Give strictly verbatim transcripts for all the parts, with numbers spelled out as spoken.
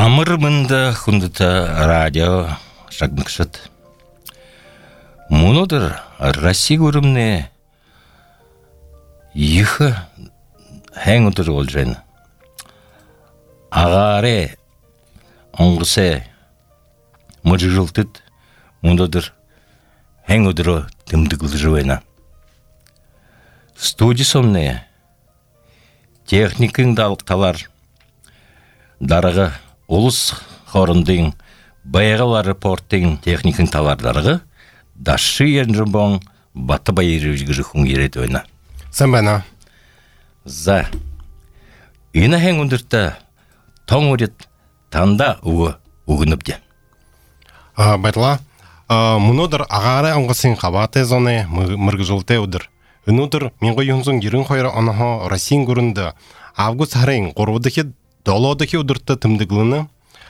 Амырмында хундата радио шагныкшыт. Мунодыр Россия көрімне ехі хэң ұтыр олжайны. Ағаре оңғысе мұжы жылтыд мунодыр хэң ұтыры тымдығылы жывайна. Студисомне техникың талар дарығы Улус хорындың баяғал аэропорттың техникын талардарығы дашы енжімбон баты байыры өзгірі хүн ерет ойна. Сән бәна? За. Үйна хэң үндірті тоң өрет танда ұғы ұғынып де. Байтла, мұнодыр ағары аңғысын қабаты зоны мұрғы жылты өдір. Үнудыр менгі юнзың ерін қойры анығы Россиян көрінді. Август харайын қорвыдығы долодығы өдірті тымдығылыны.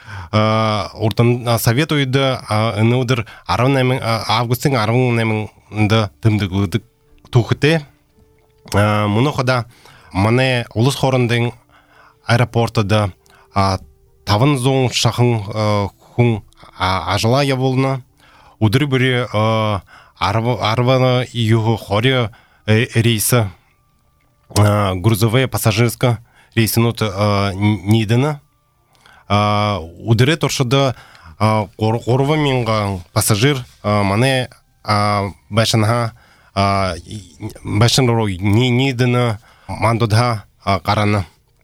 Ортан совет ойды үнудыр августың арвын нәмінді тымдығылыдық тұқыты. Мұны қода мане ұлыс хорындың аэропортыда тавын зоң шақын хүн ажыла ябылына. Удыры бүрі арваны үйігі қоры рейсі грузовые пассажирска рейсінут нейдіні. Удыры торшыда қорывы менға пассажир мане бәшінға бәшін рой нейдіні мандыда қараны.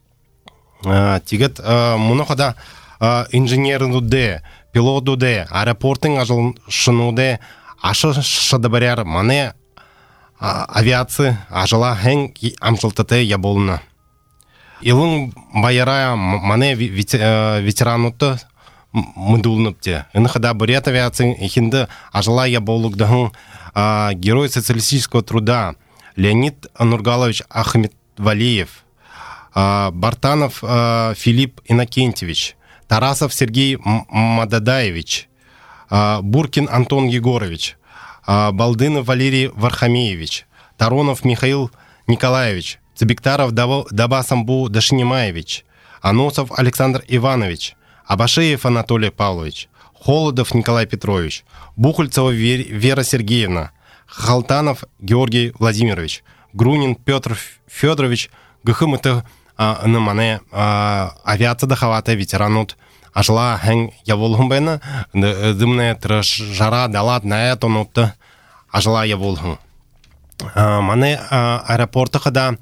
Тегет мұны қада инженерінуде, пилотуде, аэропорттың ажылшынуде ашы шыды бірер мане авиация ажыла хэң амшылтыты яболына. Илың байырая мане ветерануты мұндылыныпте. Инықыда бүрет авиацияң ехінді ажыла яболығдығын герой социалистического труда Леонид Нургалович Ахметвалиев, Бартанов Филипп Иннокентьевич, Тарасов Сергей Мададаевич, Буркин Антон Егорович, Балдынов Валерий Вархамеевич, Таронов Михаил Николаевич, Цибектаров Дабасамбу Дашинимаевич, Аносов Александр Иванович, Абашеев Анатолий Павлович, Холодов Николай Петрович, Бухальцева Вера Сергеевна, Халтанов Георгий Владимирович, Грунин Петр Федорович, Гхмыты Намане авиация дахавата ветеранут ажла хэң яволғын бәйні, дымне жара далат на этон опты ажла яволғын. Мане аэропорты қыда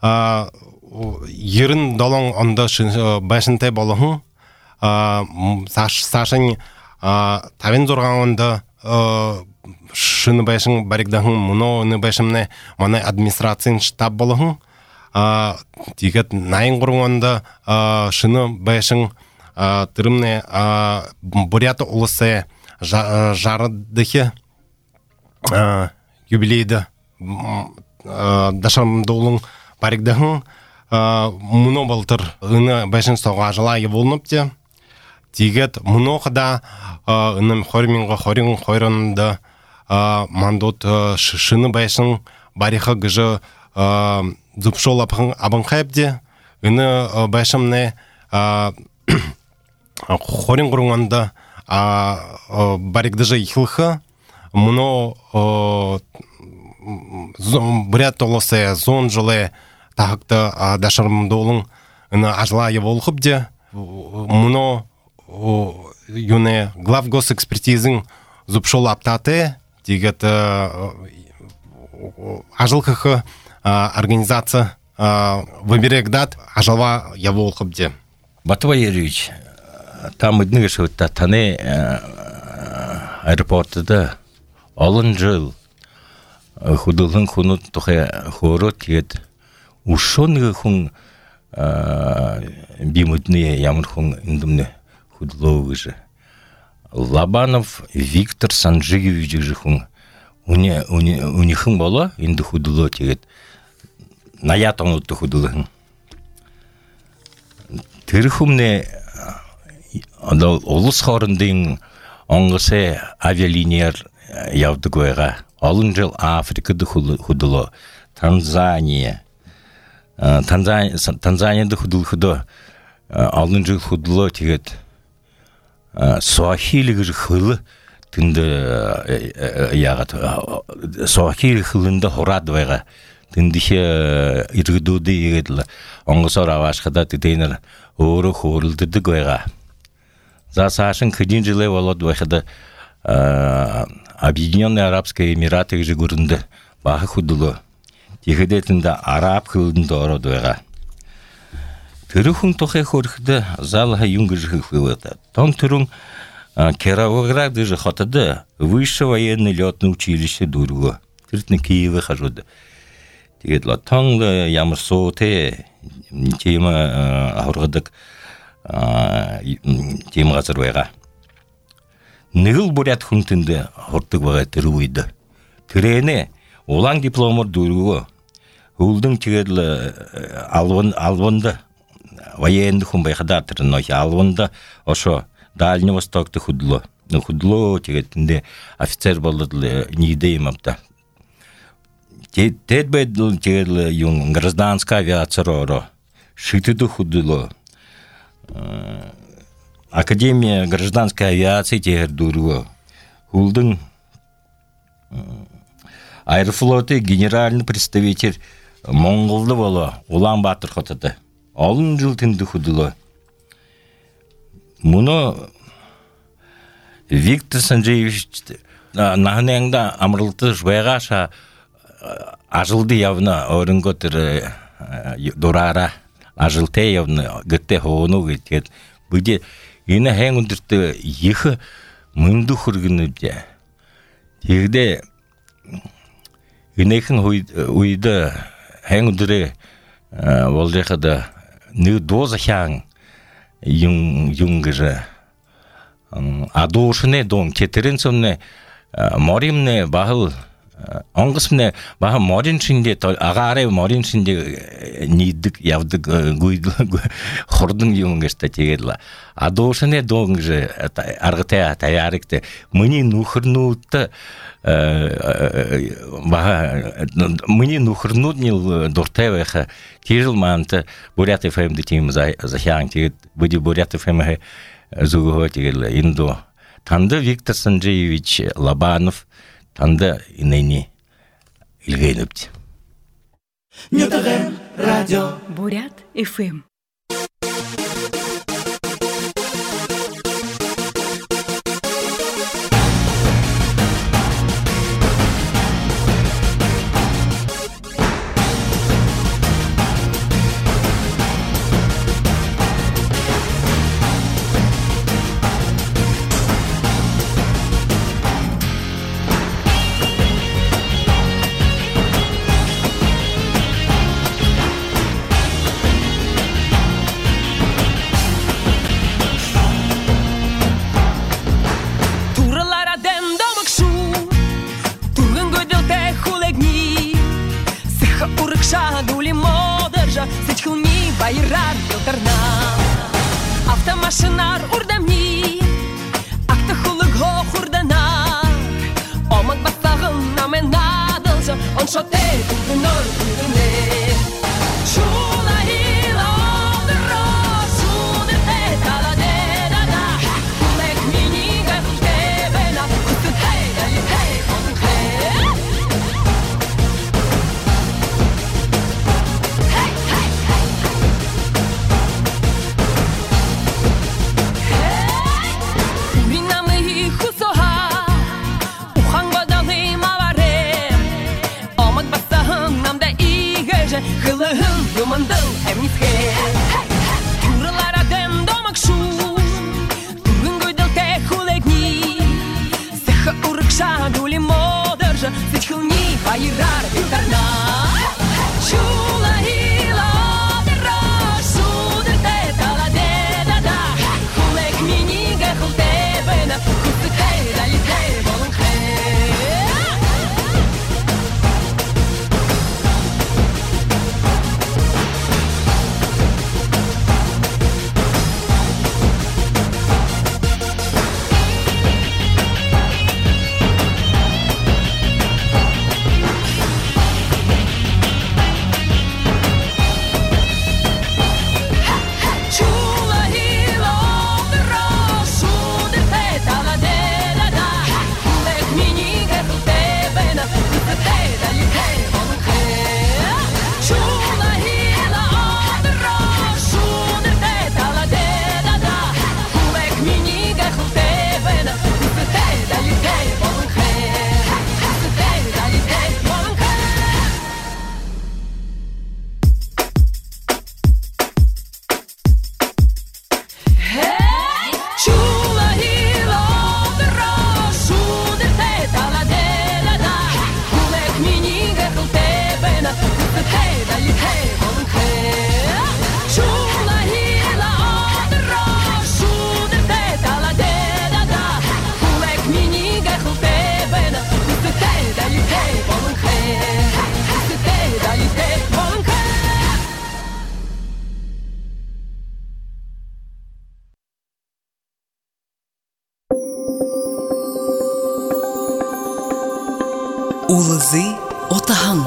ерін долың онды бәшінтай болығын, сашын тавен зорған онды шыны бәшін барикдағын, мұны бәшімне мане администрациян штаб болығын, тегет найын құрың онды шыны бәшін тырымне буряты улысы жарыдығы юбилейді дашамдолың барикдағын мұны болтыр үні бәшін соға ажыла еволынып де. Тегет мұны қыда үні хорминға хорин қойрынды мандот шыны бәшін бариқы ғыжы зүпшол абын қайып де. Үні бәшімне хорин құрыңында барикдыжы ихылхы мұны бүрет толысы зон жылы тағықты дашырымдолың ажыла еволғып де. Мұны юне глав госэкспертизің зүпшол аптаты дегет ажылқықы организация выберег дат ажылва еволғып де. Батыва Юрьевич, там идны шутта таны аэропортыда алын жыл худылын хуну тухай хору тиет ушонғы хун бимудны ямыр хун индумны худылығы же. Лабанов Виктор Санжиевич же хун унихын бола инды худылы тиет наят онутты худылығын. Тырхумне олыс хорындың оңғысы авиалинияр явды көйға. Алын жыл Африкады худылы, Танзания. Танзанияда худылы худы, алын жыл худылы тегет суахили хылы тынды ягат суахили хылында хорадвайга тындыше иргдуды егедла оңгосор авашкада титейнер ору хорулдыды гойга за сашын кыдин жылы болот вайхада Объединенные Арабские Эмираты же гурынды бахы худулу тегедетинда араб хылында ородвайга Түрүхүн тохе хорхды залха юнгыжы хылыта. Тон түрүн Кировограды же хотады высшее военное летное училище Дурго. Тиртны Киевы хажуды. Тегедла тонлы ямырсоте тема ахургадык тема газырвайга. Нығыл бурят хунтынды хортык вага түрүйді. Түрені олаң дипломор Дурго. Улдың тегедла алванды военный хум байхадатыр, но я алванда ошо Дальний Востокты худло, ну худло тегетинде офицер болдыдлы ниде имапта. Тет бедл тегел юн гражданская авиация ро, шитыду худло. Академия гражданской авиации тегер дурго. Хулдың Аэрофлоты генеральный представитель Монголды боло, Улан-Батыр хотады. Алын жыл тінді худылы. Мұны Виктор Санжеевич нағыныңда амырлыты жбайға ша ажылды явна орынготыр дұрара ажылты явна гітте хоғыну гітет. Бұде ені әң үндірті ехі мұнды құргыны бде. Тегде енекін ұйды әң үндірі ол жеқады Нő доза хян юнгыжы адошыне дон кетерин сонне моримне бахыл оңгысмне баха морин шинде агаре морин шинде нидик явдык гуйд хордун юнгышта тегедла адошыне донгыжы аргыта таярыкты мыни нухырнутта баха мыни нухырнутнил дортевеха тижил манта бурят эф эм дитим за захян тегед буди бурят эф эм зуго тегедла индо Танда Виктор Санжеевич Лобанов Танда инени илгейнупти. Нютагем радио Бурят эф эм. Автомашинар урдамни, акта хулык го хурданар. Омак бастагын намен надылжы, он шоте дудынор дудыне. Шула ила одыро, шудыр тетала дедада. Хулек мини гайхыл тебена, кустын хей, дали хей, отын хей. Nam da Улызы отаһың.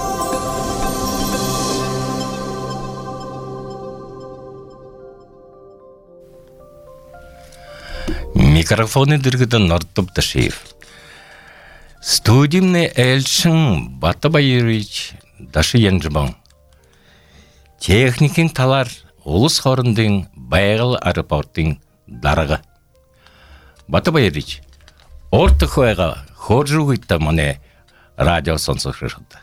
Микрофоны дыргыдан Нортоп Ташиев. Студийный Эльшин Батабайевич Дашы Янжыбан. Техникин талар Улус хорындың Байгыл аэропорттың дарығы. Батабайевич, орты қойға ходжу гытта мане радио сонсы шырылды.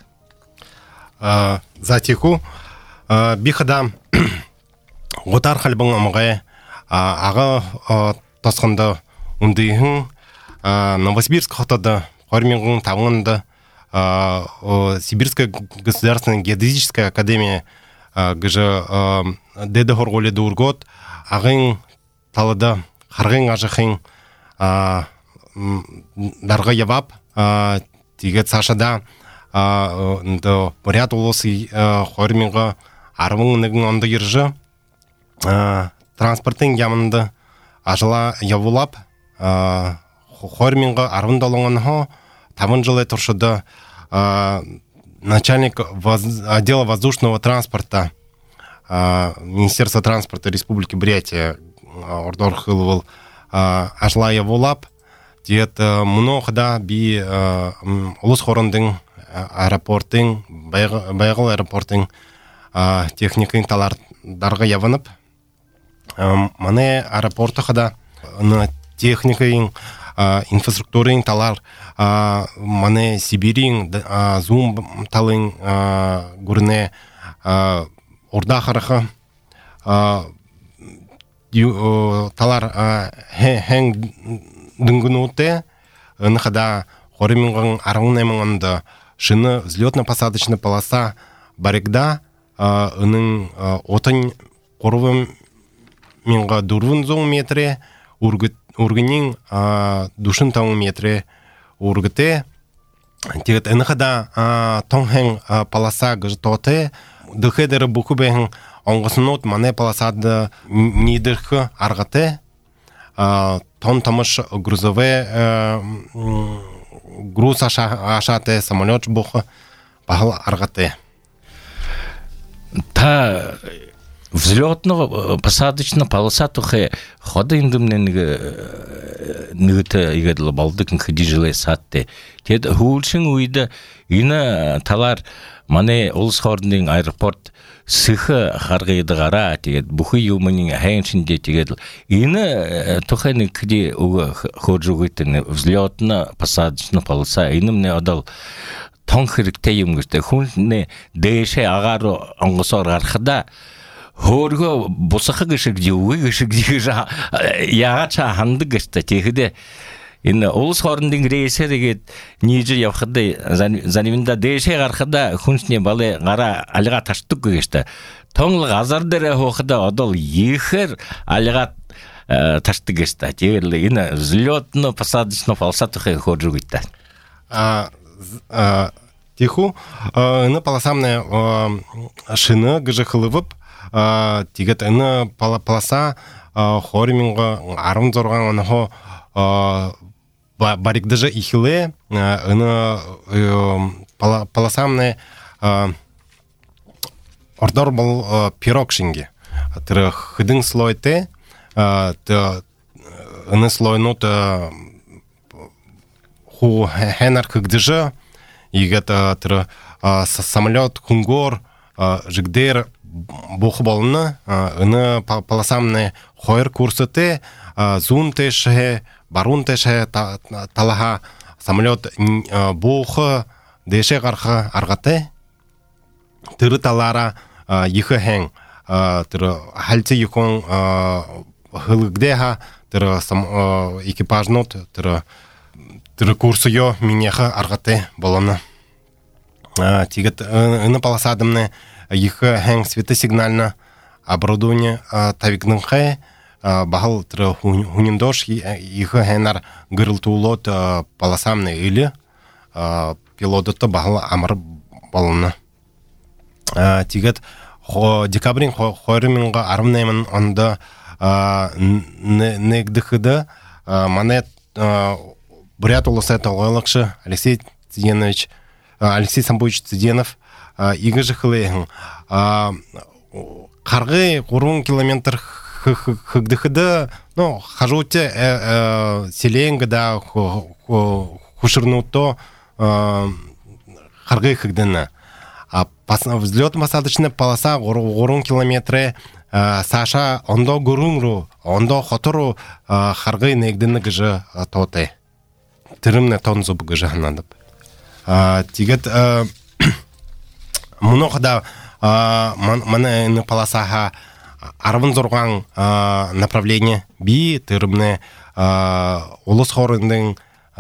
Затиху, бихада отар халбың амғай аға тосқанда үндейін Новосибирск хотады Хормингун тавында Сибирская государственная геодезическая академия гыжы деде хорголе дургот агын талыда харгын ажыхын дарға явап тигет сашада ndo поряд улосы Хорминга арвың нэгін онды ержі транспорттың ямынды ажыла явулап Хорминга арвын долуңын Таван жылы туршыда начальник отдела воздушного транспорта Министерства транспорта Республики Бурятия Ордор Хылвал Ажлая Волап Диет Мунохда би Улус Хорындың аэропорттың Байгыл аэропорттың техникын талар дарға явынып Мане аэропорты хада техникын инфраструктурын талар мане Сибирин зум талын гурне орда харахы талар хэн дүнгінуте нахада Хорминган арвынаймыңында шыны взлетно-посадочная полоса баригда ының отын қорвым минға дурвын зоң метре ургынин душын тауын метре ургыте тегет энхада тонхен полоса гыжтоте дыхедер бухубен оңгысынот мане полосады нидырхы аргате тон тамыш грузове груз ашате самолет бухы пахал аргате та взлетно-посадочная полоса тухе хода индумнен нüte игедле балдыкын хидижиле сатте тед хулшин уйда ина талар мане Улус хорындың аэропорт сыхы харгыйды гара тед бухы юмынын хэнчинде тегедл ина тухены кди уга ходжугытын взлетно-посадочная полоса инымне адал тонхирикте юмгүсте хунне дэше агару оңгосор архада Хорго босаха гышык жуы гышык жыжа ягача ханды гышта техиде ин Улус хорындың рейсе дегет ниже явхады заниминда деше гархада хунсне бале гара алга таштык гышта тоңлы азардере хохда адал ехер алга таштык гышта терле ин взлетно-посадочная полоса тухе ходжу гытта а тиху ны полосамне шыны гыжы хылывып тигет аны полоса Хорминга арым зорган анахо баригдыжы ихиле аны полосамне ордор был пирог шинги тыры хыдың слойте аны слойнут ху хенар кыгдыжы игет тыры самолет кунгор жигдер Буху болны, аны полосамны хойр курсыты, зун теше, барун теше талаха самолет буху деше гарха аргаты, тыры талара ихы хэн, тыры хальцы юкон хылыгдеха, тыры экипажнот, тыры курсы ё минеха аргаты болны. Тигет аны полосадымны их хэн светосигнально оборудование тавигнын хэ бахал тра хуниндош их хэнар гырылтуулот полосамны или пилотты бахал амар болны тигет декабрин Хорминга арымнаймын онда негдыхыда мане Бурят улысы тоғылықшы Алексей Цыденович, Алексей Самбович Цыденов, игі жықылайын. Қарғы қорын километр хыгдыхыды, ну, хажуте селенгіда хушырнуто қарғы хыгдыны. Взлет-посадочная полоса қорын километрі Саша ондо гурумру, ондо хотору харгы негдені гыжы тоты. Тірімне тон зубы гыжы ханадып. Тигет мұноқыда маны полосаға арвын зорған направление би тірімне улыс хорындың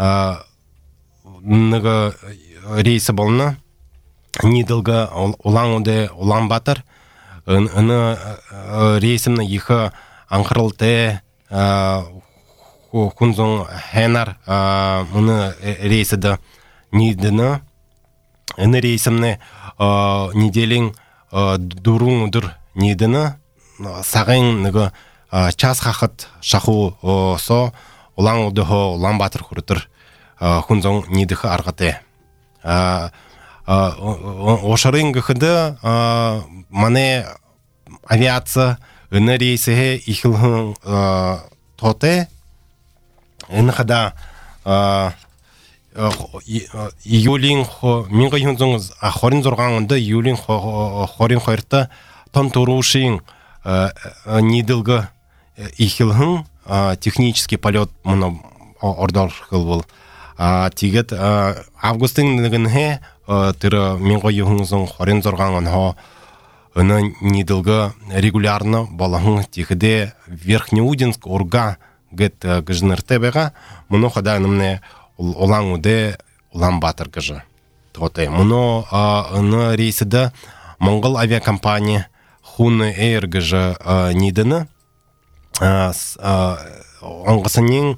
нығы рейсі болны. Нидылғы улан уде улан батыр. Аны рейсімні ехі аңқырылты күнзің хэнар мұны рейсіді нидіні. Аны рейсімні неделің дұрың ұдыр нидіні. Сағын нүгі час қақыт шақу со ұлан ұдығы ұлан батыр құрытыр күнзің нидігі арғаты. Ошарын гыхыды мане авиация ына рейсіге ихілгін тоты. Ына қада июлин минға юнзың хорин зорғанында июлин хорин қойырты тон турушин ниділгі ихілгін технический полет мұны ордар қыл бұл. Тигет августың нүгінге тірі минға юнзың хорин зорғанын хо ына ниділгі регулярны балағын тихіде Верхнеудинск орга гет гыжнырты беға мұны қада нымне олан уде улан батыр гыжы. Мұны ына рейсіді Моңғол авиакомпания Хуны Эйр гыжы нидіні оңғысының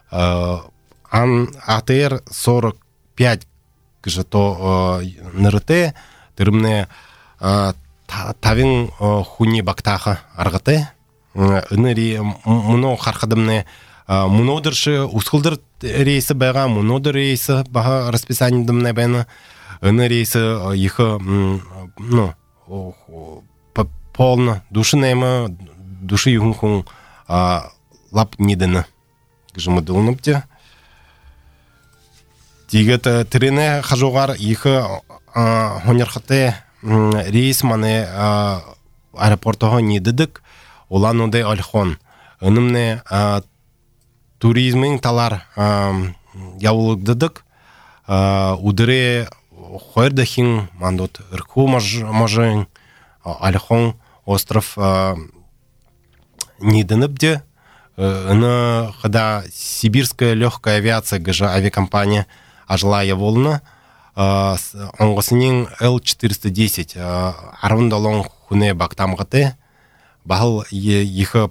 АТР сорок пять гыжы то нырыты тірімне тавин хуни бактаха аргаты ыныри муно хархадымны мунодыршы ускылдыр рейсы байга мунодыр рейсы бага расписание дымны байны ыны рейсы ихы ну полно душынайма души юхун лап нидыны гыжымы дылныпте тигет тирене хажугар ихы хонерхаты рейс мане аэропортого нидыдык улан уде альхон ынымне туризмин талар явулыдыдык удыре хойрдахин мандот ырху можын альхон остров нидыныбде ына хада сибирская легкая авиация гыжа авиакомпания ажла яволна оңғысының Л четыреста десять арвындалон хуне бактамғыты бағыл ехі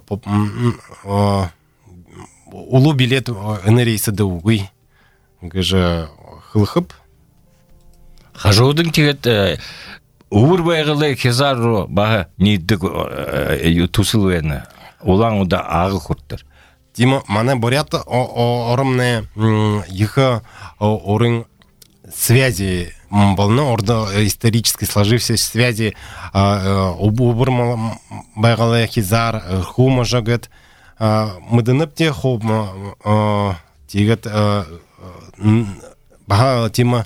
улу билет үні рейсіді уғый гыжы хылхып Хажудың тегет уыр байғылы кезару бағы нейдік тусыл өйіні олан ұда ағы құрттыр. Дима, мана борят орымны ехі орын связи волны орда исторически сложившиеся связи убыр байғалы хизар хума жагет мыдынып те хоб тегет бага тема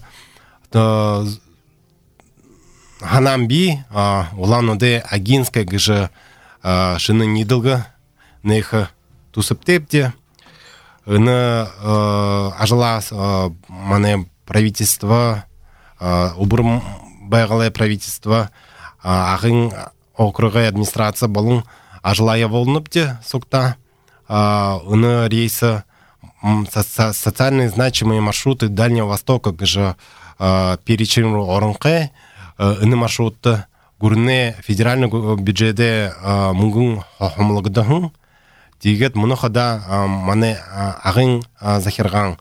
ханамби улануде агинская гыжы шыны нидылгы нейхы тусып тепте ына ажала мане правительство убыр байғалай правительство ағын округай администрация болын ажылая болынып те сокта ына рейсы социально значимые маршруты Дальнего Востока гыжы перечень орынқы ына маршрутты гурне федеральный бюджеде мұңгын хомлығыдығын дегет мұны қада мане ағын захирған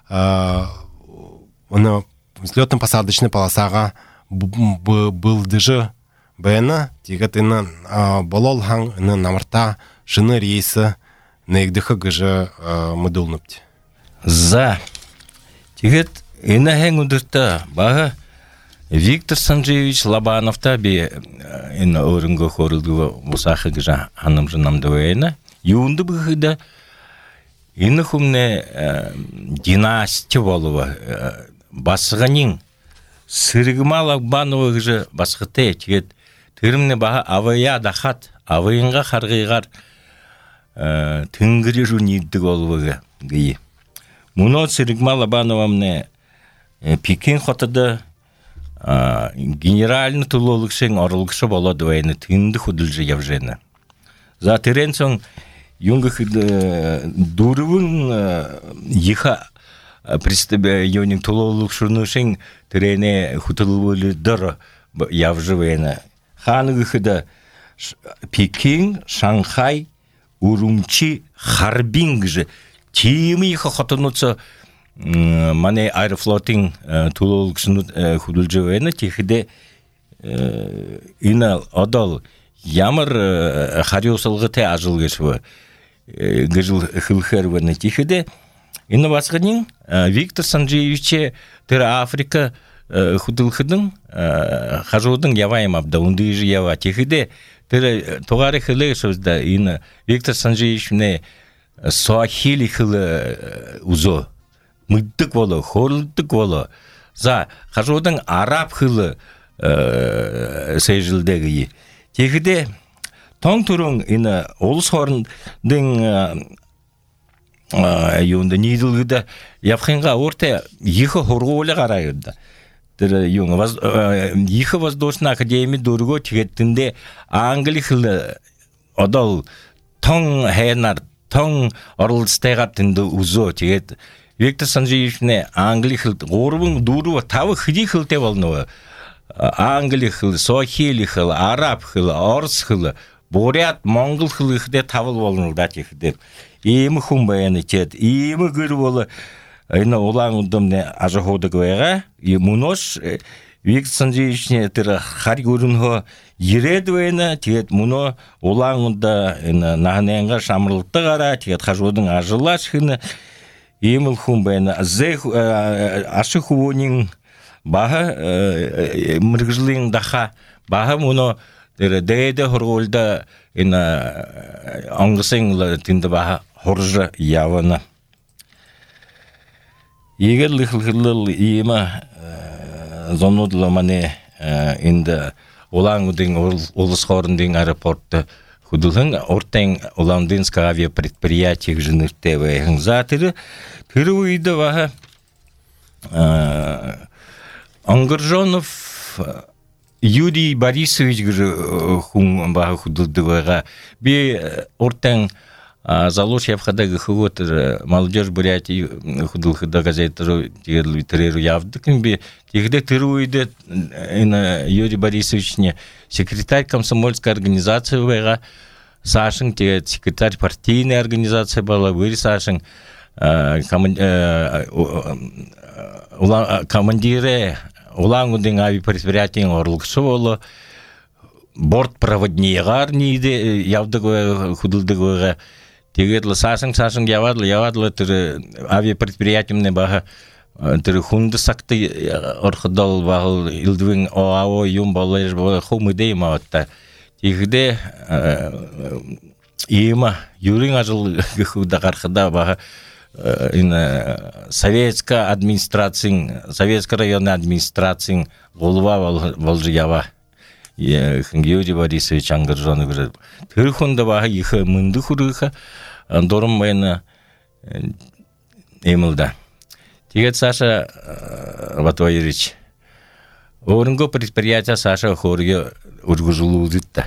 ына взлетно-посадочная полосаға былдыжы бәйіні дегет ына болол хаң ына намырта жыны рейсы нәйгдіхі гыжы мұдылныпты. За. Дегет Инахен удырта бага Виктор Санжевич Лобановта би ин орынга хорылды мусахы гжа ханым жынамды вейна. Юнды быхыда ины хумне династия болува басыганин сыргымалак банова гжа басыгыте тигет тырымне бага авая дахат авайынга харгыйгар тынгыры жунидды болуга гыйы. Муно сыргымала бановамне Пекин хотыда генеральный тулолыкшен орылгышы болады вайны тынды худылжы явжена. За терен соң юнга дурывын иха пристабе юнин тулолыкшынышын терене хутылвылы дыр явжы вайны. Ханыгы хыда Пекин, Шанхай, Урумчи, Харбин гжы тимы иха хотынуца мане аэрофлотинг тулолыкшыны худылжы вайны техиде ина адал ямар хариосылғы те ажыл кеші гыжыл хылхер вайны техиде ина басқанин Виктор Санжевиче тірі Африка худылхыдың хажудың явайым абда ундыжы ява техиде тірі тоғары хылы сөзді ина Виктор Санжевичне Суахили хылы узо мыддык болу, хорылдык болу. За, хажудың араб хылы сейжилдегі. Тегіде, тоң түрің ині олыс хорындың юнды нейділгіді япқинға орта ехі хорғы олы қарайырды. Ехі воздушна академия дұрғы тегеттінде аңғылы хылы одал тоң хайнар, тоң орылыстайғаттынды узо тегет. Виктор Санжевичне англи хыл, горбың дурува тавы хыди хылте болнова. Англи хыл, сохили хыл, араб хыл, орыс хыл, бурят, монгол хыл хыде тавыл болнылда техдер. Имы хумбаяны тет, имы гыр болы, айна олаң удымне ажаходы гвайға, и мунош Виктор Санжевичне тыры хар көрінхо ередвайна, тет муно олаң уда нағынайынға шамырлықты қара, тет хажудың ажылаш хыны, Еміл хумбайна ашы хуонин баха мыргыжлын даха баха муно дейде хорголда ина аңгысың тинде баха хоржа явана. Егер лихлхылыл ема зонудла мане инде олаңудың олыс хорындың аэропортта худылын ортен Уландинское авиапредприятие жынырте вайхын затыры түрі үйді ваха Ангыржонов Юрий Борисович хун баха худылды вайға би ортен залуш явхадагы хывотыр молодежь Бурятии худылхыда газеттеру тегерлі тереру явдыкын би тегде түрі үйді Юрий Борисовичне секретарь комсомольской организации вайға Сашин, те секретарь партийной организации была, вы Сашин, командиры улаңудың авиапредприятиен орлықшы болу, бортпроводниегар нейді явдығы худылдығы тегерлі Сашин, Сашин явадылы, явадылы түрі авиапредприятиемне баға түрі хунды сақты орқыдал бағыл илдуін оао юм болу хумыдей мауытта. Тегде ема юрин ажыл гыхуда қарқыда баға советская администрация, советская районная администрация голова волжиява. Юрий Борисович Ангыржоны говорит. Түрхунда баға ехы мынды хурыха дорым байына емілді. Тегет Саша Батвайрич. Орынго предприятия Саша хорге ургужулу дитта.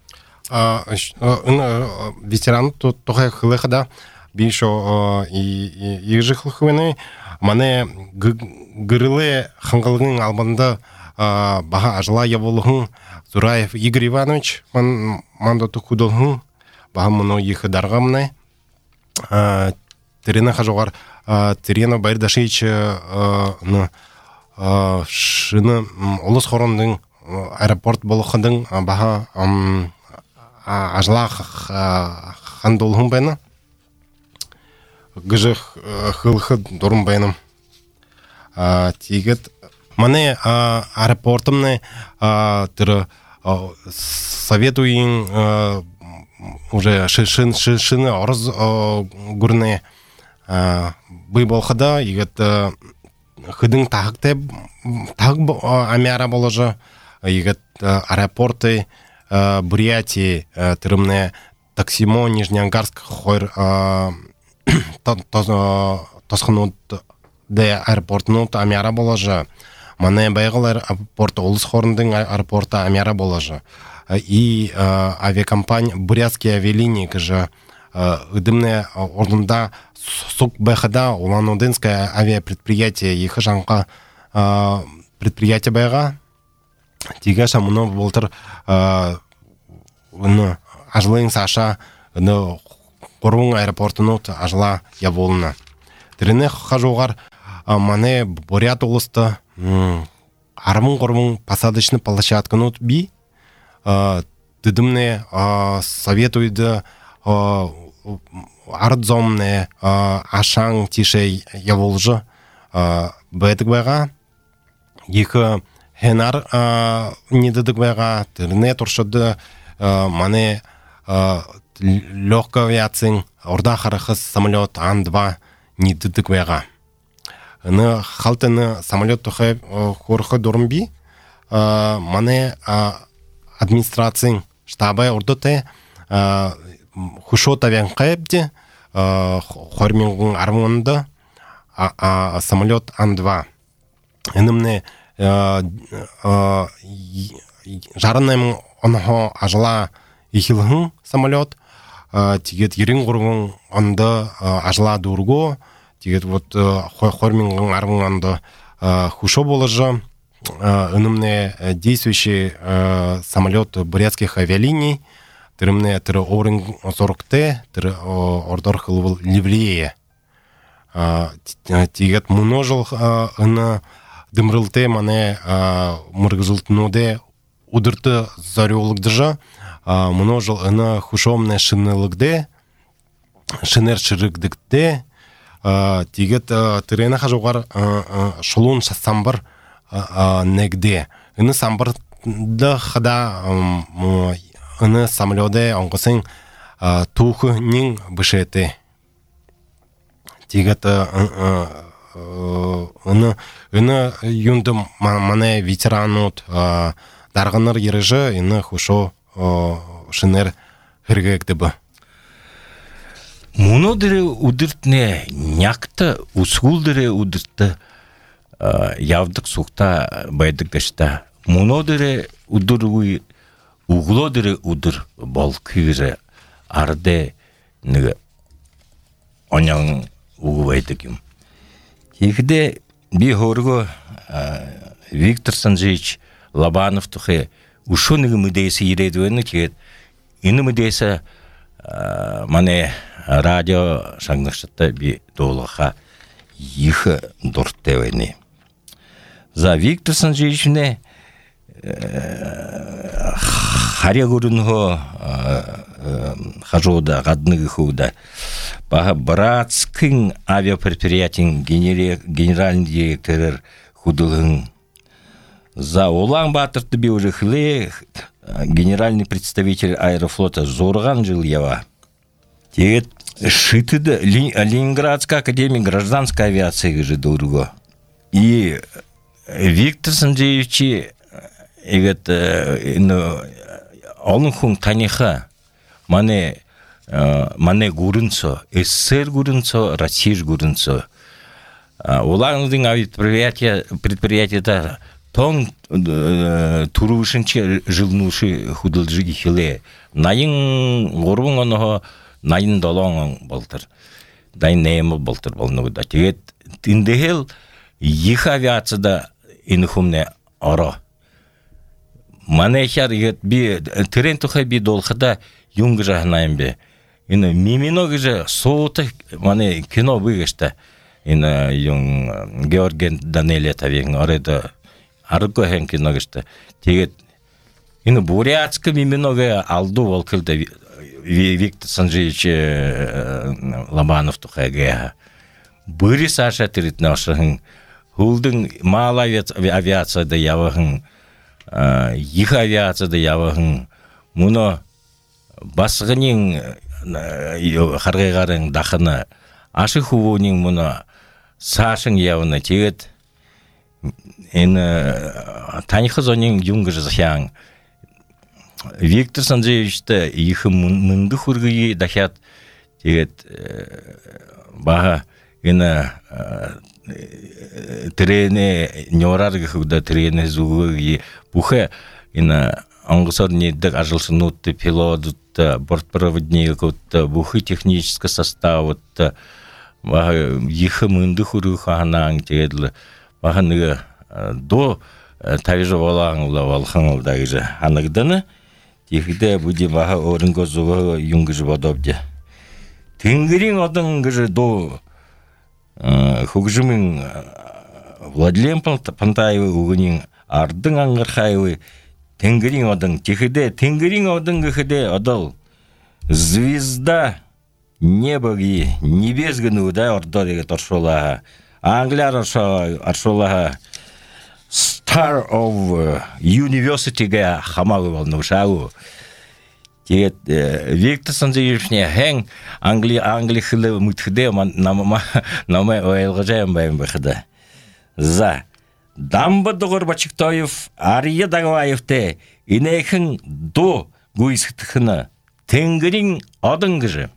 Ветеран тоха хылыхда бишо и ежихлыхвены мане гырылы хангалгын албанда баха ажла яволухун Зураев Игорь Иванович ман манда тукудолхун баха моно ехыдаргамны терена хажогар терена Байдашич ну шыны олыс хорындың аэропорт болықындың баха ажла хандолхын бәйні гыжық хылхы дұрын бәйнім тигет мане аэропортымны тыры советуин уже шин шины орыз гурне бый болхада егет хыдың тагыкте таг амяра боложа егет аэропорты Бурятии тырымне Таксимо Нижнеангарск хойр тосхнут де аэропортнут амяра боложа мане байгыл аэропорты улус хорындың аэропорты амяра боложа и авиакомпания Бурятские авиалинии кыжа ыдымне ордында сук бэхада уланудынское авиапредприятие ехы жанка предприятие байга тигаша муно болтыр ыны ажлыйын саша ыны корун аэропортунут ажла яволна тирене хажугар мане Бурят улусты армын кормун посадочный площадканут би дыдымне советуйды ардзомне ашаң тише яволжы бәдік байға екі хенар недідік байға тіріне тұршыды мане легкая авиацияң орда харахыз самолет Ан два недідік байға аны халтыны самолет тұхай хорхы дұрымби мане администрацияң штабы ордыты хушот авиан қайыпте хормингун армонды самолет Ан два энімне жарынайым онхо ажыла ехилхын самолет тигет ерин құрғын онды ажыла дұрго тигет вот хормингун армонды хушо болыжы энімне действующий самолет бурятских авиалиний тірімне тірі орын сорокте тірі ордор хылывыл ливрея тигет мұножыл ыны дымрылте мане мұргызылтынуде удырты зарёлыгдыжа мұножыл ыны хушомне шынылыгде шынер шырыгдыкте тигет тірені қажуғар шулун самбыр негде ыны самбырды хада ыны самолёде оңғысын тухы нин бішеті тигет ыны ыны юнды мане ветеранут дарғыныр ережі ыны хушо шынер хіргекті бі Муно дере удыртне някта усул дере удыртты явдық суқта байдық дашта муно дере удыргуй угло дере удыр бол күйре арде неге оняң угу байдық юм Ехде би хорго Виктор Санжевич Лобанов тухе ушоныгы мыдейсы ередуэны тегет ины мыдейсы мане радио шаңнықшытта би долыға ехы дұрттевайны. За Виктор Санжевичне харя көрінгі хажода, ғадныгы худа Братскин авиапредприятиен генеральный директор худылын. За Улан Батырды би уже хле генеральный представитель аэрофлота Зорган Жильева. Тегет шитыды Ленинградская академия гражданской авиации же дурго. И Виктор Санжевич егет олон хүн таниха мане мане гурынцо, СССР гурынцо, Россия гурынцо. Уландың авиапредприятия предприятията тон турушынче жылнушы худылжыги хиле. Найын горбун оного найын долоң болтыр. Дайын неймі болтыр болнуғы да. Тегет тиндехел их авиацияда инхумне оро. Манехер егет би трен тухай би долхада юнг жахнайым бе. Ины миминоги же соуты мане кино выгышта. Ины юн Георген Данелия тавен орeda арго хен кино гышта. Тегет ины бурятская миминоги алду волкылда Виктор Санжевич Лобанов тухай геha. Быри Саша тирит нашын Хулдың мал авиацияда явығын, их авиацияда явығын, мұны басығының қарғайғарын дақыны, ашы хубуның мұны сашың явыны тегет, танихы зонын юнгы жазхяң. Виктор Санджевичті ихы мұнды хүргіге дахят тегет баға ена трене нёраргы худа трене зугы бухе ина аңгысор неддик ажылсынутты пилотутта бортпроводникутта бухы технический составутта бага ихы мынды хүргы ханаң тегедлы бага ныга до тавижа волаңла волхаңылда гыжы анагданы тегде буди бага орынго зугы юнгыжы бодобде тенгирин одың гыжы до Хугжимин Владлен Пантаевы угынин ардың аңғырхайвы тенгирин одың тихиде тенгирин одың гыхиде одал звезда небоги небес гыны да ордо деге торшолаға англяр аршолаға Star of University'ге хамагы болны шагу Тегет Виктор Санджевичне хен Англи Англи хылы мутхде нама нама ойлгажаем байм бахда. За Дамба Догорбачиктоев Ария Дагваевте инехин до гуйсхтхына тенгирин одынгыжы.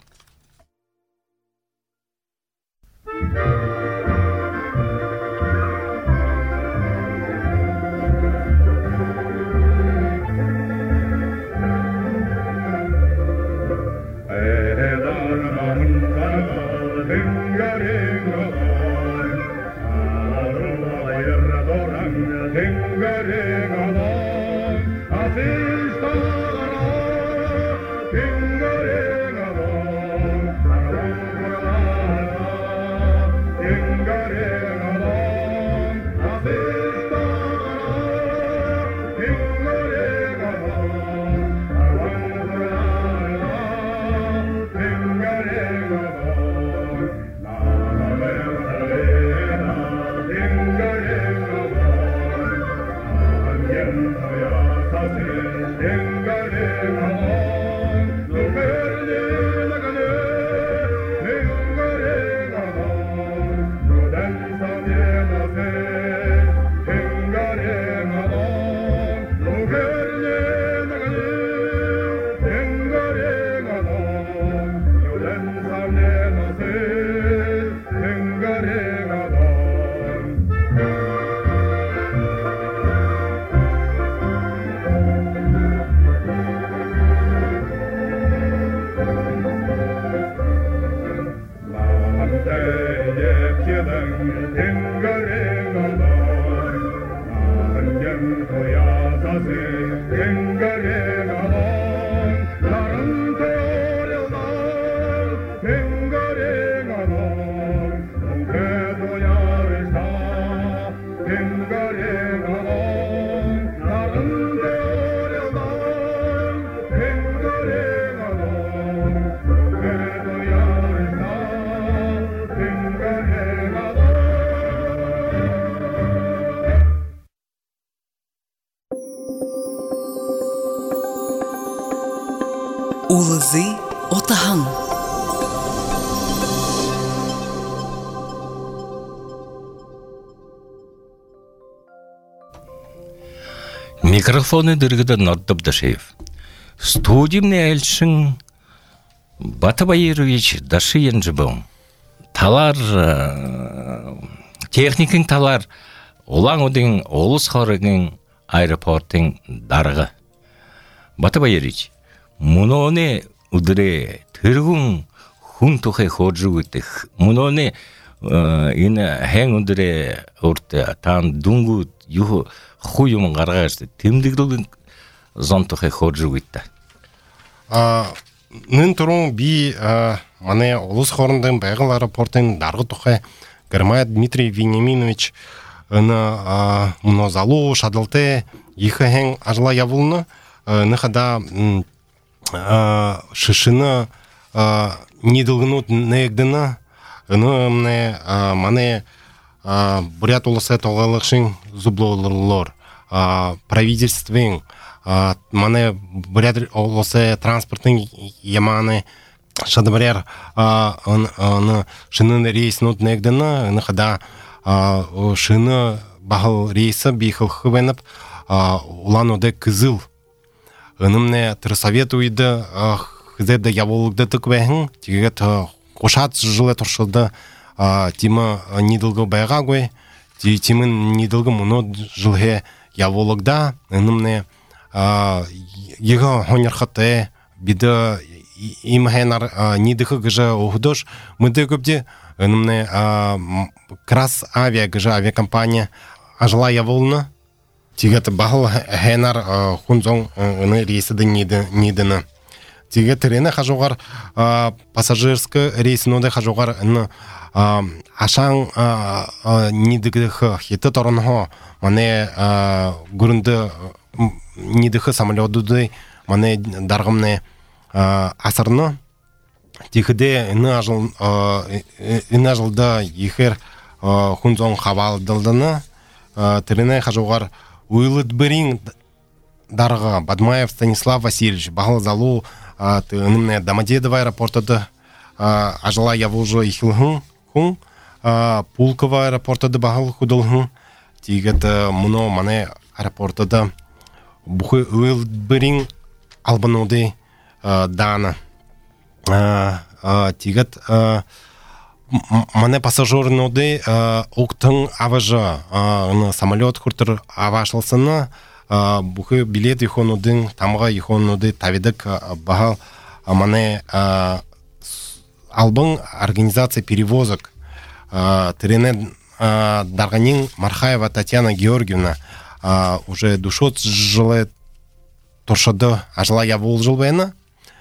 Улызы отахан. Микрофоны дыргыда нордып Дашеев. Студимный эльшин Батабаирович Дашиен жыбым. Талар техникин талар олаң одың олыс хорыгын аэропортын дарығы. Батабаирович Муноне удре тыргун хунтухе ходжугутых. Муноне ина хен удре орте тан дунгут юху хуюмун гаргашты. Тимдигдулун зонтухе ходжугутта. Нын турун би мане олус хорындын байгыл аэропортын даргы тухе Гермая Дмитрий Вениаминович ына мунозалу шадылте ихе хен ажла явулны нахада шишина недолгнут неэгдена ына мане мане Бурят улысы тоғалықшын зублолылар, правительствен, маны бурят улысы транспортын яманы шадыбаряр шынын рейсін өтінегдіні, нықада шыны бағыл рейсі бейхілхы бәніп, улан оды кызыл. Өнімне тұрсовет үйді хызерді яволыгды түк бәхін, тегет қошат жылы тұршылды тимы нидылғы байға қой, тимін нидылғы мұны жылғы яволыгда, өнімне егі хонерхаты биді имхайнар нидығы гыжы оғыдыш, мұды көпде өнімне крас авиа гыжы авиакомпания ажыла яволыны, тегет бағыл хайнар хунзон үні рейсіді нидіні. Тегет рене хажуғар пассажирскі рейсіноды хажуғар ашаң нидігі хеті торынғы мане гүрінді нидігі самолетуды мане дарғымны асырны. Тегеде үні жылда ехер хунзон хавалдылдыны. Терене хажуғар уйлыд бірін дарыға Бадмаев Станислав Васильевич бағыл залу өнімне Домодедово аэропортыды ажыла явылжы ихілгін хүн, Пулково аэропортыды бағыл худылгын, тегет мұны мане аэропортыды бұхы уйлыд бірін албануды даны. Тегет мане пассажирноды оқтың аважы самолет хүртір авашылсыны бұхы билет ихонудың тамға ихонуды тавидік бағал мане албың организация перевозок терене дарганин Мархаева Татьяна Георгиевна уже душот жылы торшады ажыла явол жыл бәйіні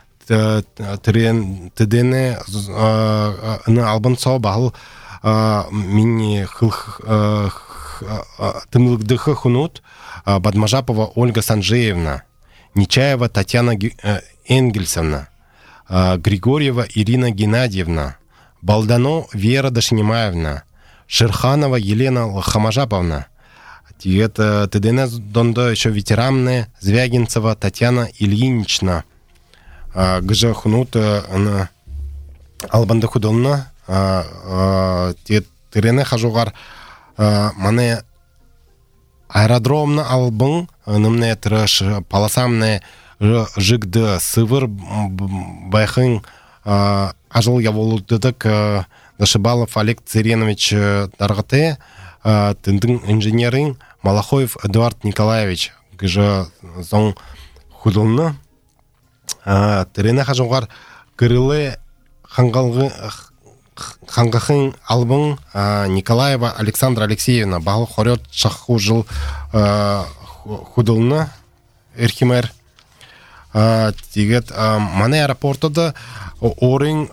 тедене албан сау бағыл мини тымлыгдыхы хунут Бадмажапова Ольга Санжеевна, Нечаева Татьяна Энгельсовна, Григорьева Ирина Геннадьевна, Балдано Вера Дашнимаевна, Шерханова Елена Лохамажаповна. Это тедене дондо еще ветеранные Звягинцева Татьяна Ильинична. Гжа хунут албанды худолна терене хажугар мане аэродромна албың нымне тырыш паласамне жигды сывыр байхын ажыл яволудыдык Дашибалов Олег Царенович даргыты тындың инженерин Малахоев Эдуард Николаевич гжа зон худолна терене хажугар кырылы хангахын албың Николаева Александра Алексеевна бағыл хорет шаққу жыл худылны эрхимер. Тегет мане аэропортыда орын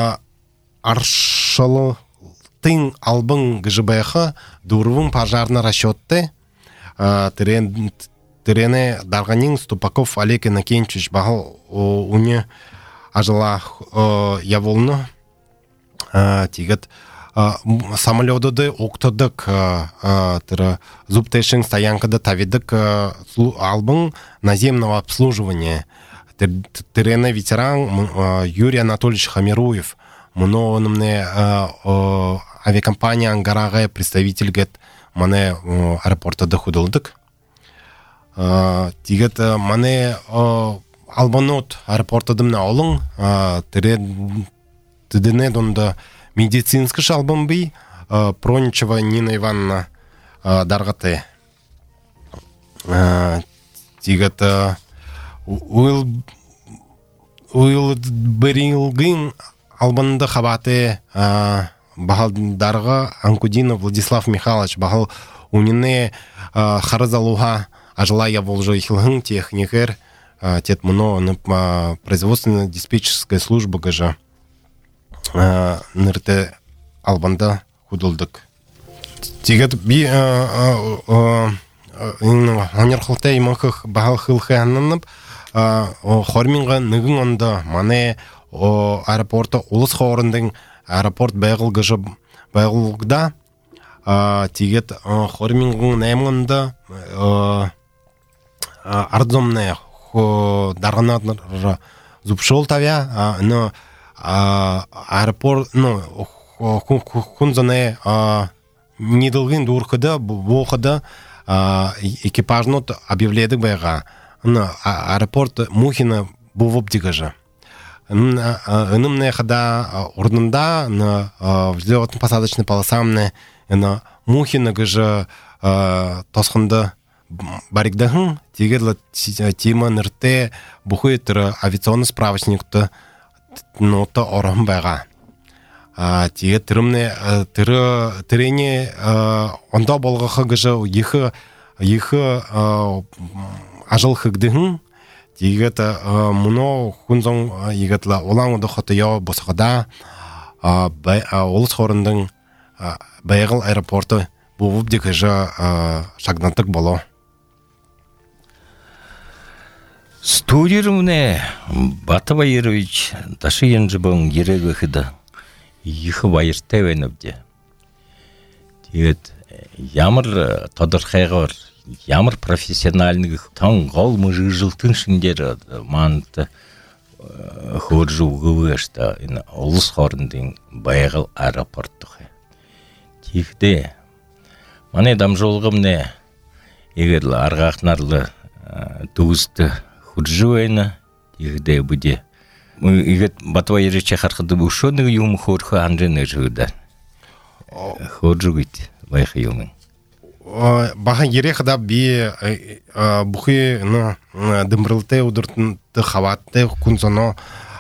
аршылы тың албың гжбайхы дурвың пожарны расчетты терене дарганин Ступаков Олег Иннокентьевич бағыл уне ажыла яволны. Тегет самолетуды оқтыдық зубтешін стоянкада тавидық албың наземного обслуживания. Терене ветеран Юрий Анатольевич Хамируев. Мұны онымне авиакомпания Ангарағы представительгет мане аэропортыды худылдық. Тегет мане албанот аэропортыдымны олың тедене донда медицинский шалбым бей Проничева Нина Ивановна даргаты. Тегет уйл берилгин албанды хабаты бағал дарга Анкудинов Владислав Михайлович бағал унине харызалуға ажыла яволжы ихилгин техникер тет мұны производственно-диспетчерская служба гажа нырты албанда худылдык. Тегет би онер хылтай имахых бағал хылхы аннанып хорминға нығын онда мане аэропорта улыс хорындың аэропорт байғыл гажа байғылғда тигет хормингун наймганда ардзомне хо дарганатнар зупшол тавя но аэропорт ну хунзане недолгин дурхада бохада экипажнот объявледик байга аэропорт Мухина бувоп дигажа ынымне хада орнында на взлетно-посадочной полосамне на Мухина гажа тосхында баригдахын тигерла тима нырте бухуетра авиационный справочникта нота орам байга тиге тирымне тиры тирене онда болгахы гажа ихы ихы ажыл хыгдыхын тигета муно хунзон игетла олаңды хотыя босгада олыс хорындың байгыл аэропорты бувуп дигажа шагнантык боло студирумне Батабайырович Ташиенжибон ерегыхыда ихы байыртевеневде тигет ямыр тодырхайгор ямар профессиональный таң гол мыжылтын шиндер манты хоржу гывышта ин олус хорындын байгыл аэропорттухы тихде мане дамжолгымне эгерли аргакнарлы тугусты хуржуэна тихде буде игет Батабайырович хархыды ушоны юм хорху анжены жыда хоржугит байхы юмын баха ерехда би бухи ну дымрылте удыртты хаватты кунзоно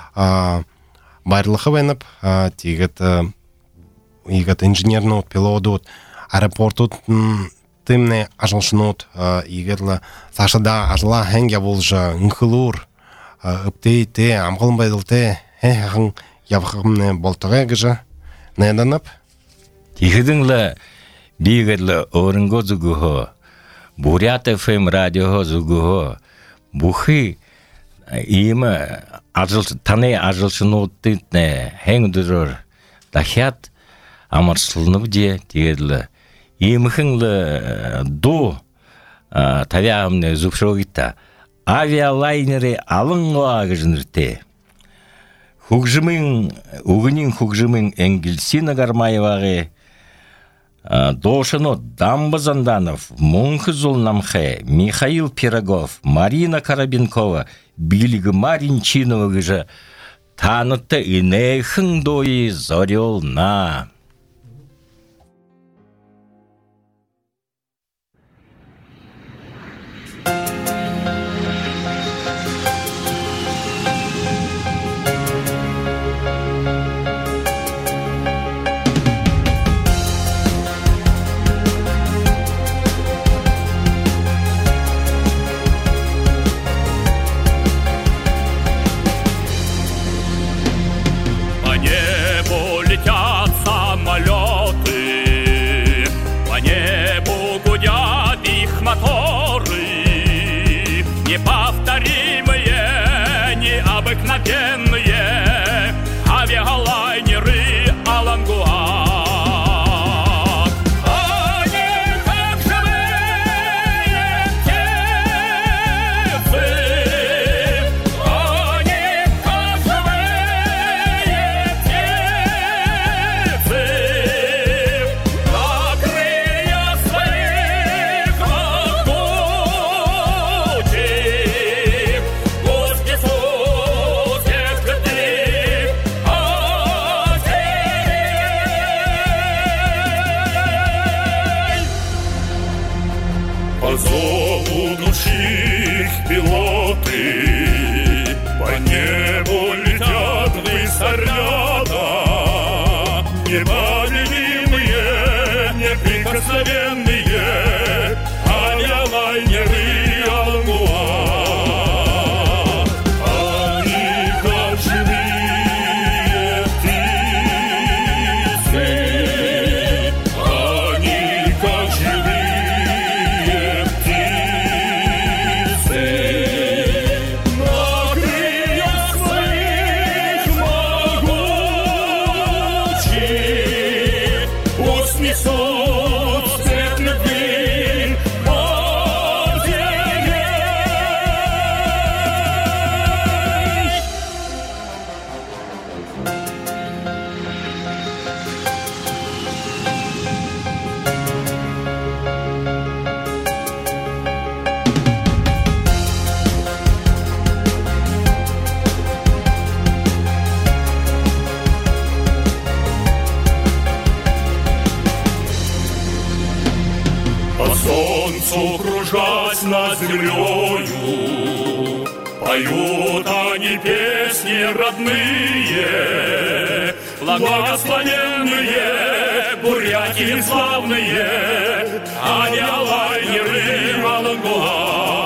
барлыхы венеп тигет игет инженерный пилот аэропортут тымне ажылшынут игетла сашада ажла хенге болжа инхлур ыптейте амгалын байдылте хехан явхымне болтыга гыжа неданып тигединла бигерла орынго зугухо Бурят эф эм радио зугухо бухи има ажыл тане ажылшынутты хенгдырор дахят амарсылнып де тигедла имхынлы до тавиамне зупшогита авиалайнери алынга гыжнырте хугжымын угынин хугжымын Энгельсина Гармаеваге Дошино Дамбазанданов, Мунхзул Намхе, Михаил Пирогов, Марина Карабинкова, Билига Маринчинова гыжа танытты инейхын дойы зорел на. Снесу Поднявшись над землею, поют они песни родные, благословенные буряки славные, они лайнеры Волгоград.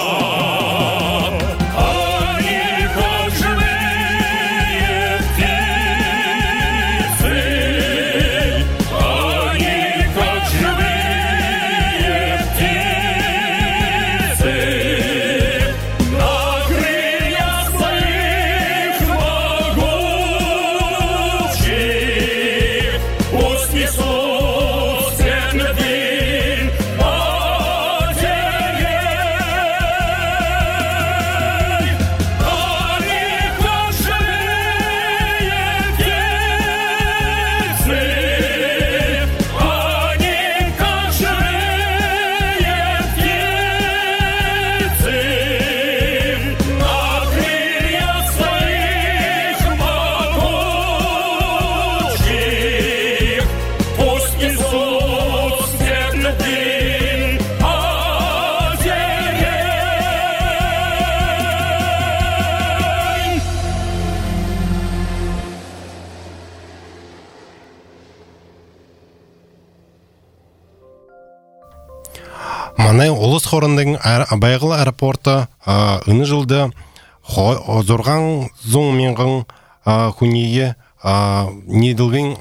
Маны Улыс хорындың байғылы аэропорты үні жылды зорған зоң менғын хүнейе неділген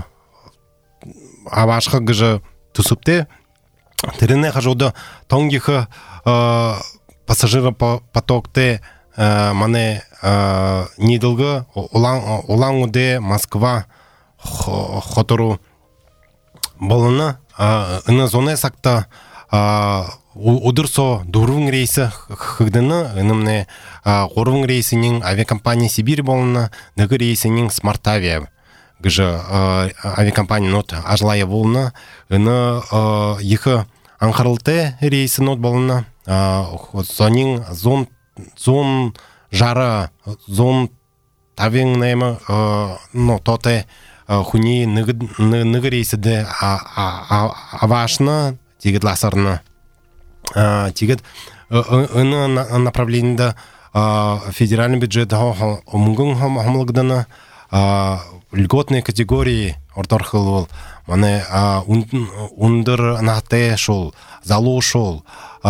абашқы ғыжы түсіпте тіріне қажуды тоңгиқы пассажиры потокте маны неділгі олан ұде Москва хотыру болыны үні зоны сақта удырсо дурвың рейсі хыгдыны үнімне ғорвың рейсінің авиакомпания Сибирь болыны нығы рейсінің Смартавия гыжы авиакомпания нот ажлая болыны үні екі аңқарылты рейсі нот болыны сонын зон зон жары зон тавен наймы но тоте хуни нығы рейсіде авашны тегет ласарны тегет үні направлениеде федеральный бюджет мұңғын хамылғыданы льготные категории орторхыл бол маны ундыр нахте шол залу шол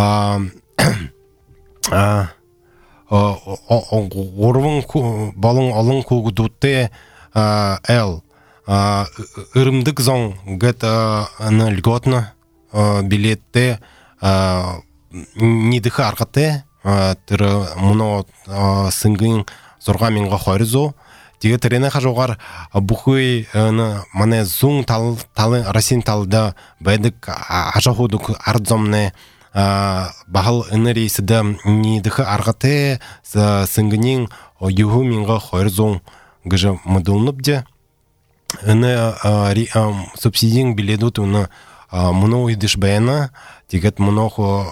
орвың балың алың көгудутте әл ырымдық зоң гет льготны билетте нидыхы арқатте тірі мұны сыңғын зорға менға қойрызу теге тірене қажуғар бұқой мане зұң талы Россиян талда бәдік ажахудық ардзомне бағыл үні рейсіді нидыхы арқатте сыңғынен юху менға қойрызу гыжы мұдылынып де үні субсидияң биледут үні мұны ойдыш бәйіні тегет мұны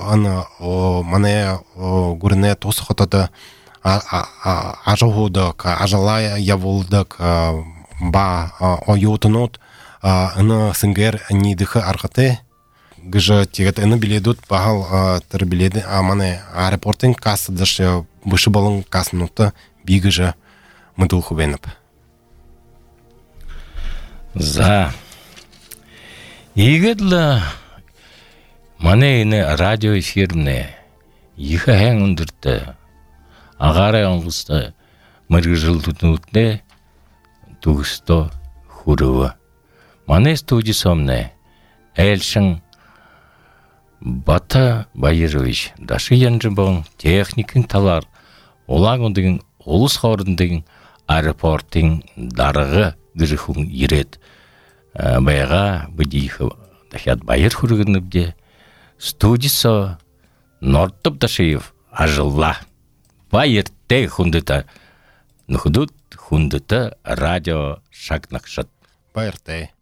мане көріне тосы қотады ажығудық, ажалай явылдық ба ойотынут үні сыңгер нидіхі арқаты гыжы тегет үні биледут бағыл тір биледі мане аэропортын кассыдыш бұшы болын кассынуты бігіжі мұдыл құбеніп. За. Егедлі мане ені радио эфиріне екі әң үндірді ағары аңғысты мұрғы жылдың туғысты хұрығы. Мане студисомне әлшін Бата Байырович дашы янжы болын техникін талар олаң ондығын олыс қорындығын аэропорттың дарығы гүріхун ирет байга будихы дахят байыр хургыныбде студисо нортып дашиев ажылла байыр те хундыта нухудут хундыта радио шакнакшат байыр те